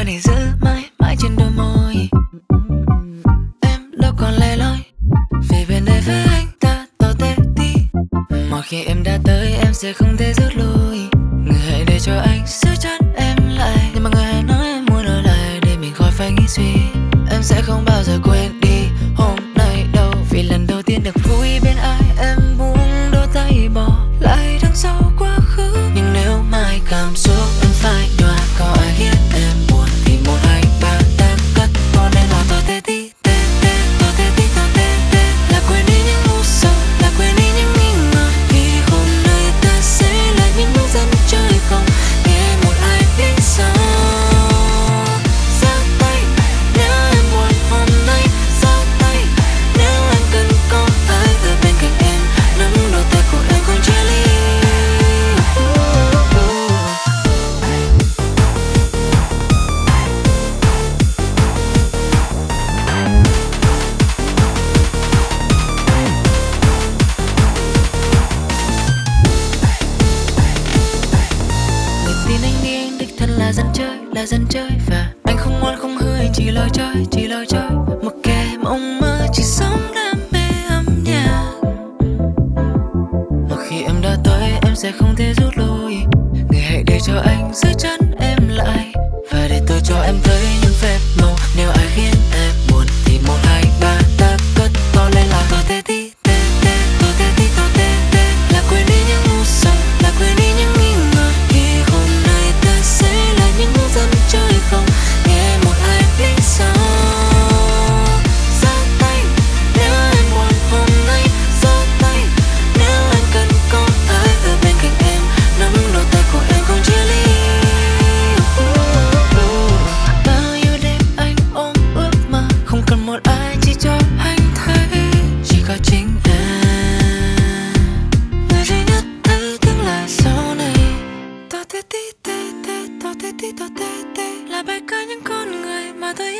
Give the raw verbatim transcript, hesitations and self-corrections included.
này giữ mãi mãi trên đôi môi. Em đâu còn lẻ loi vì bên đây với anh ta tỏ te tí. Mọi khi em đã tới em sẽ không thể rút lui. Người hãy để cho anh giữ chân em lại. Nhưng mà người hãy nói em muốn ở lại để mình khỏi phải nghĩ suy. Em sẽ không bao giờ quên đi hôm nay đâu. Vì lần đầu tiên được vui bên ai em muốn đôi tay bỏ lại đằng sau quá khứ. Nhưng nếu mai cảm xúc em phải nhòa, có ai khiến em buồn thì một hai ba ta cất. Có nên là tôi tê tí tê tê, tôi tê tí tôi tê tê. Là quên đi những u sầu, là quên đi những nghi ngờ. Vì hôm nay ta sẽ là những bước dẫn chơi không nghe một ai lý do. Giơ tay nếu em buồn hôm nay, giơ tay nếu em cần có ai ở bên cạnh em. Nắm đôi tay của em không chia ly. Người tin anh đi anh đích thân là dân chơi, là dân chơi. Và anh không ngoan không hư, anh chỉ lo chơi, chỉ lo chơi. Một kẻ mộng mơ chỉ sống đam mê âm nhạc. Một khi em đã tới em sẽ không thể rút lui. Người hãy để cho anh giữ chân em lại. Và để tôi cho em thấy những phép màu. Nếu ai khiến em buồn thì một hai ba ta cất to lên là tôi tê tí tê tê, tôi tê tí tôi tê tê. Là quên đi những u sầu, là quên đi những nghi ngờ. Vì hôm nay ta sẽ là những bước dẫn chơi không nghe một ai lý do. Giơ tay nếu em buồn hôm nay, giơ tay nếu em cần có ai ở bên cạnh em. Nắm đôi tay của em không chia ly. Bao nhiêu đêm anh ôm ước mơ, không cần một ai chỉ cho anh thấy. Chỉ có chính em, người duy nhất thấy tương lai sau này. To tê tí tê tê, to tê tí to tê tê. Là bài ca những con người mà tôi yêu.